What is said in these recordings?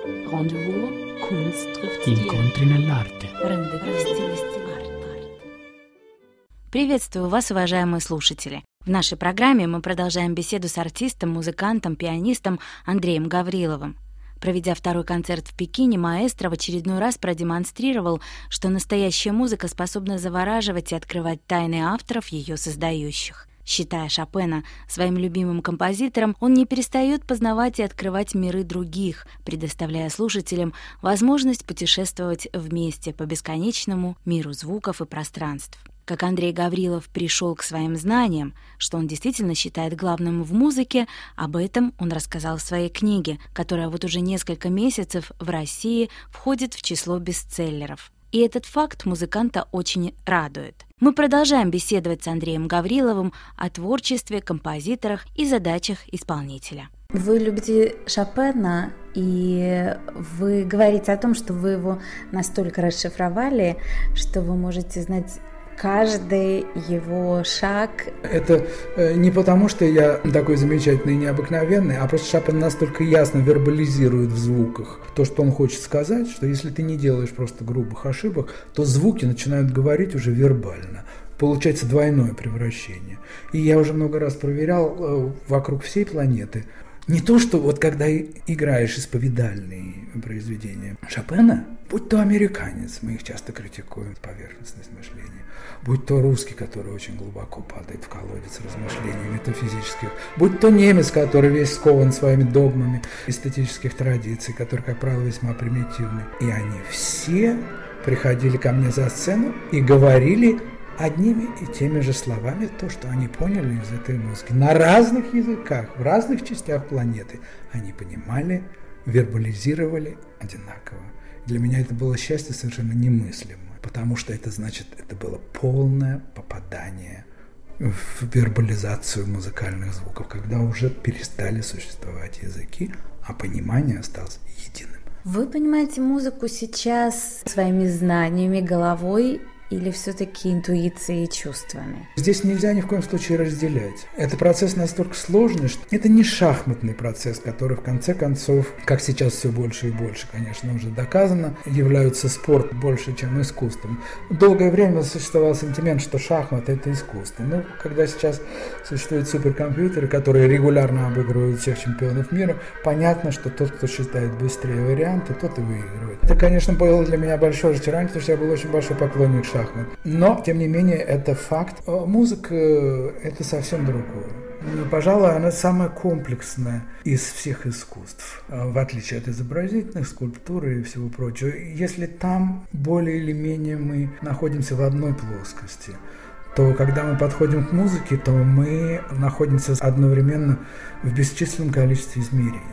Rendezvous, Kunst trifft Incontri nell'arte. Приветствую вас, уважаемые слушатели! В нашей программе мы продолжаем беседу с артистом, музыкантом, пианистом Андреем Гавриловым. Проведя второй концерт в Пекине, маэстро в очередной раз продемонстрировал, что настоящая музыка способна завораживать и открывать тайны авторов, ее создающих. Считая Шопена своим любимым композитором, он не перестает познавать и открывать миры других, предоставляя слушателям возможность путешествовать вместе по бесконечному миру звуков и пространств. Как Андрей Гаврилов пришел к своим знаниям, что он действительно считает главным в музыке, об этом он рассказал в своей книге, которая вот уже несколько месяцев в России входит в число бестселлеров. И этот факт музыканта очень радует. Мы продолжаем беседовать с Андреем Гавриловым о творчестве, композиторах и задачах исполнителя. Вы любите Шопена, и вы говорите о том, что вы его настолько расшифровали, что вы можете знать каждый его шаг. Это не потому, что я такой замечательный и необыкновенный, а просто Шопен настолько ясно вербализирует в звуках то, что он хочет сказать, что если ты не делаешь просто грубых ошибок, то звуки начинают говорить уже вербально. Получается двойное превращение. И я уже много раз проверял вокруг всей планеты. Не то, что вот когда играешь исповедальные произведения Шопена, будь то американец, мы их часто критикуем, поверхностность мышления, будь то русский, который очень глубоко падает в колодец размышлений метафизических, будь то немец, который весь скован своими догмами эстетических традиций, который, как правило, весьма примитивный. И они все приходили ко мне за сцену и говорили одними и теми же словами то, что они поняли из этой музыки. На разных языках, в разных частях планеты они понимали, вербализировали одинаково. Для меня это было счастье совершенно немыслимое, потому что это значит, это было полное попадание в вербализацию музыкальных звуков, когда уже перестали существовать языки, а понимание осталось единым. Вы понимаете музыку сейчас своими знаниями, головой, или все-таки интуицией и чувствами? Здесь нельзя ни в коем случае разделять. Это процесс настолько сложный, что это не шахматный процесс, который в конце концов, как сейчас все больше и больше, конечно, уже доказано, является спорт больше, чем искусством. Долгое время существовал сентимент, что шахматы – это искусство. Но когда сейчас существуют суперкомпьютеры, которые регулярно обыгрывают всех чемпионов мира, понятно, что тот, кто считает быстрее варианты, тот и выигрывает. Это, конечно, было для меня большое разочарование, потому что я был очень большой поклонник шахмат. Но, тем не менее, это факт. Музыка – это совсем другое. Пожалуй, она самая комплексная из всех искусств, в отличие от изобразительных, скульптуры и всего прочего. Если там более или менее мы находимся в одной плоскости, то когда мы подходим к музыке, то мы находимся одновременно в бесчисленном количестве измерений.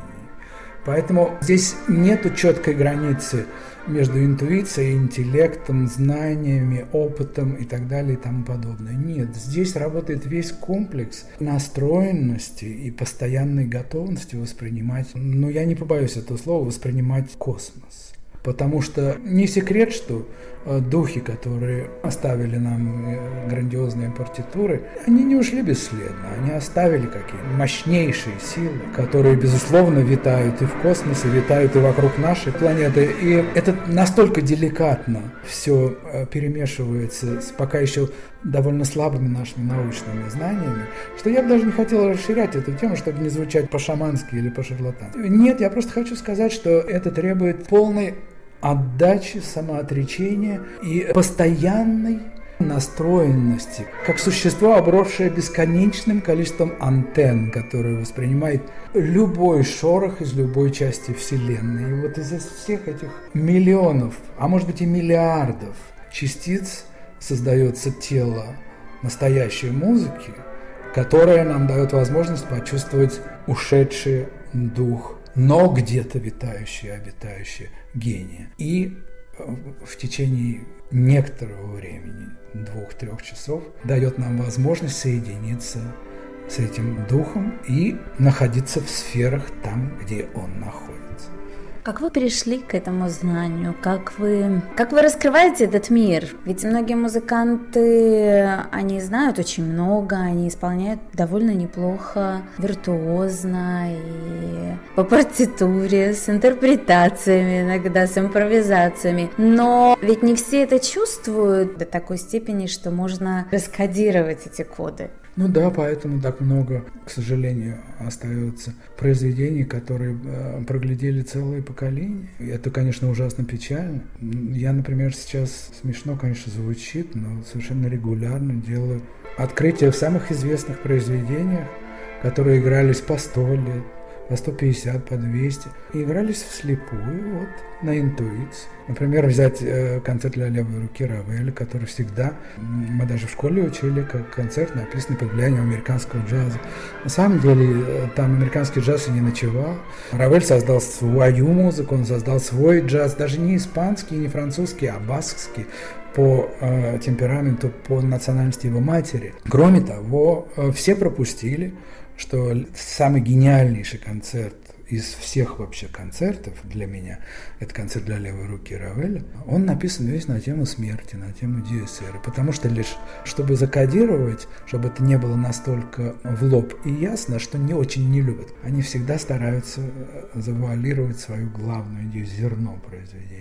Поэтому здесь нет четкой границы между интуицией, интеллектом, знаниями, опытом и так далее и тому подобное. Нет, здесь работает весь комплекс настроенности и постоянной готовности воспринимать, я не побоюсь этого слова, воспринимать космос. Потому что не секрет, что духи, которые оставили нам грандиозные партитуры, они не ушли бесследно, они оставили какие-то мощнейшие силы, которые, безусловно, витают и в космосе, витают и вокруг нашей планеты. И это настолько деликатно все перемешивается с пока еще довольно слабыми нашими научными знаниями, что я бы даже не хотел расширять эту тему, чтобы не звучать по-шамански или по-шарлатански. Нет, я просто хочу сказать, что это требует полной отдачи, самоотречения и постоянной настроенности, как существо, обросшее бесконечным количеством антенн, которое воспринимает любой шорох из любой части Вселенной. И вот из всех этих миллионов, а может быть и миллиардов частиц создается тело настоящей музыки, которая нам дает возможность почувствовать ушедший дух, но где-то витающие, обитающие гения. И в течение некоторого времени, 2-3 часов, дает нам возможность соединиться с этим духом и находиться в сферах там, где он находится. Как вы перешли к этому знанию? Как вы раскрываете этот мир? Ведь многие музыканты, они знают очень много, они исполняют довольно неплохо, виртуозно и по партитуре, с интерпретациями иногда, с импровизациями. Но ведь не все это чувствуют до такой степени, что можно раскодировать эти коды. Ну да, поэтому так много, к сожалению, остается произведений, которые проглядели целые поколения. И это, конечно, ужасно печально. Я, например, сейчас, смешно, конечно, звучит, но совершенно регулярно делаю открытия в самых известных произведениях, которые игрались по 100 лет, по 150, по 200, и игрались вслепую, вот, на интуиции. Например, взять концерт для левой руки Равеля, который всегда, мы даже в школе учили, как концерт, написанный под влиянием американского джаза. На самом деле, там американский джаз и не ночевал. Равель создал свою музыку, он создал свой джаз, даже не испанский, не французский, а баскский, по темпераменту, по национальности его матери. Кроме того, все пропустили, что самый гениальнейший концерт из всех вообще концертов для меня, это концерт для левой руки Равеля, он написан весь на тему смерти, на тему Диес Иры, потому что лишь, чтобы закодировать, чтобы это не было настолько в лоб и ясно, что не очень не любят, они всегда стараются завуалировать свою главную идею, зерно произведения.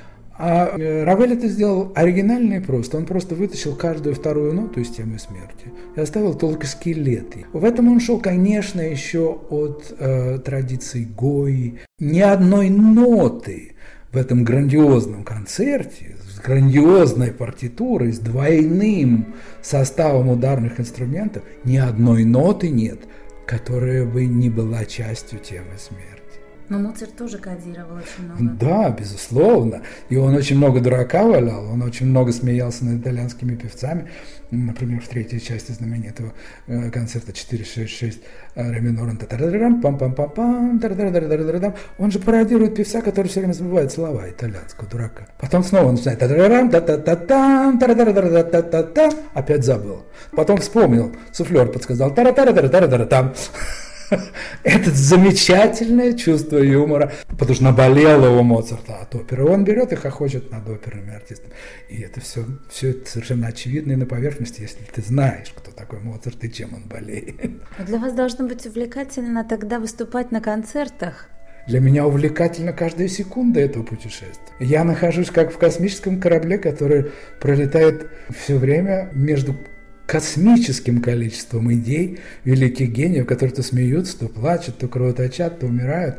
А Равель это сделал оригинально и просто. Он просто вытащил каждую вторую ноту из темы смерти и оставил только скелеты. В этом он шел, конечно, еще от традиций Гои. Ни одной ноты в этом грандиозном концерте с грандиозной партитурой, с двойным составом ударных инструментов, ни одной ноты нет, которая бы не была частью темы смерти. Но Моцарт тоже кодировал очень много. Да, безусловно. И он очень много дурака валял, он очень много смеялся над итальянскими певцами. Например, в третьей части знаменитого концерта 466 ре минор, он же пародирует певца, который все время забывает слова итальянского дурака. Потом снова он начинает опять забыл. Потом вспомнил, суфлер подсказал та-ра-та-ра-та-ра-та-ра-там. Это замечательное чувство юмора, потому что наболело у Моцарта от оперы. Он берет и хохочет над оперными артистами. И это все это совершенно очевидно и на поверхности, если ты знаешь, кто такой Моцарт и чем он болеет. Для вас должно быть увлекательно тогда выступать на концертах. Для меня увлекательна каждая секунда этого путешествия. Я нахожусь как в космическом корабле, который пролетает все время между космическим количеством идей, великих гениев, которые то смеются, то плачут, то кровоточат, то умирают.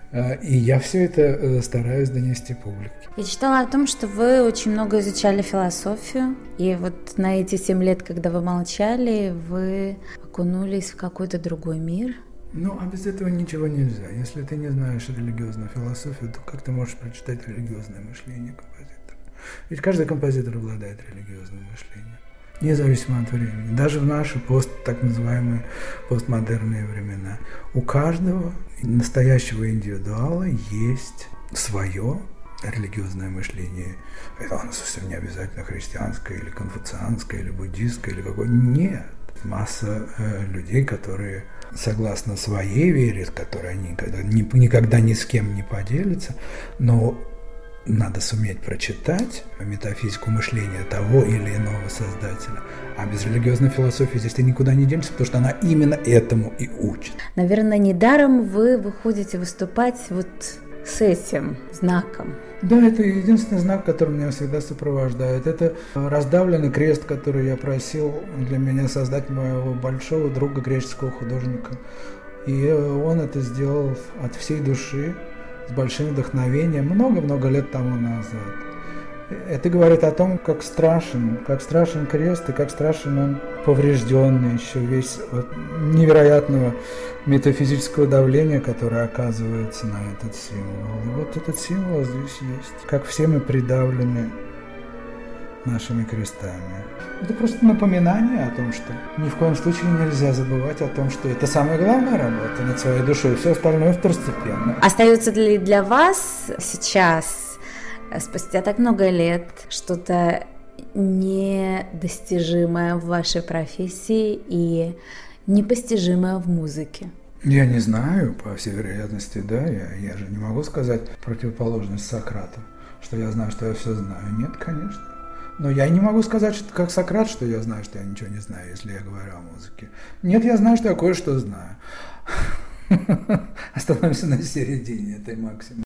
И я все это стараюсь донести публике. Я читала о том, что вы очень много изучали философию, и вот на эти 7 лет, когда вы молчали, вы окунулись в какой-то другой мир. Ну, а без этого ничего нельзя. Если ты не знаешь религиозную философию, то как ты можешь прочитать религиозное мышление композитора? Ведь каждый композитор обладает религиозным мышлением. Независимо от времени, даже в наши так называемые постмодерные времена. У каждого настоящего индивидуала есть свое религиозное мышление. Это оно совсем не обязательно христианское, или конфуцианское, или буддистское, или какое. Нет. Масса людей, которые согласно своей вере, которые они никогда ни с кем не поделятся, но надо суметь прочитать метафизику мышления того или иного создателя. А без религиозной философии здесь ты никуда не денешься, потому что она именно этому и учит. Наверное, недаром вы выходите выступать вот с этим знаком. Да, это единственный знак, который меня всегда сопровождает. Это раздавленный крест, который я просил для меня создать моего большого друга, греческого художника. И он это сделал от всей души, с большим вдохновением, много-много лет тому назад. Это говорит о том, как страшен крест, и как страшен он поврежденный, еще весь от невероятного метафизического давления, которое оказывается на этот символ. И вот этот символ здесь есть. Как все мы придавлены нашими крестами. Это просто напоминание о том, что ни в коем случае нельзя забывать о том, что это самая главная работа над своей душой, все остальное второстепенно. Остается ли для вас сейчас, спустя так много лет, что-то недостижимое в вашей профессии и непостижимое в музыке? Я не знаю, по всей вероятности, да, я же не могу сказать противоположность Сократу, что я знаю, что я все знаю. Нет, конечно. Но я не могу сказать, что, как Сократ, что я знаю, что я ничего не знаю, если я говорю о музыке. Нет, я знаю, что я кое-что знаю. Остановимся на середине этой максимы.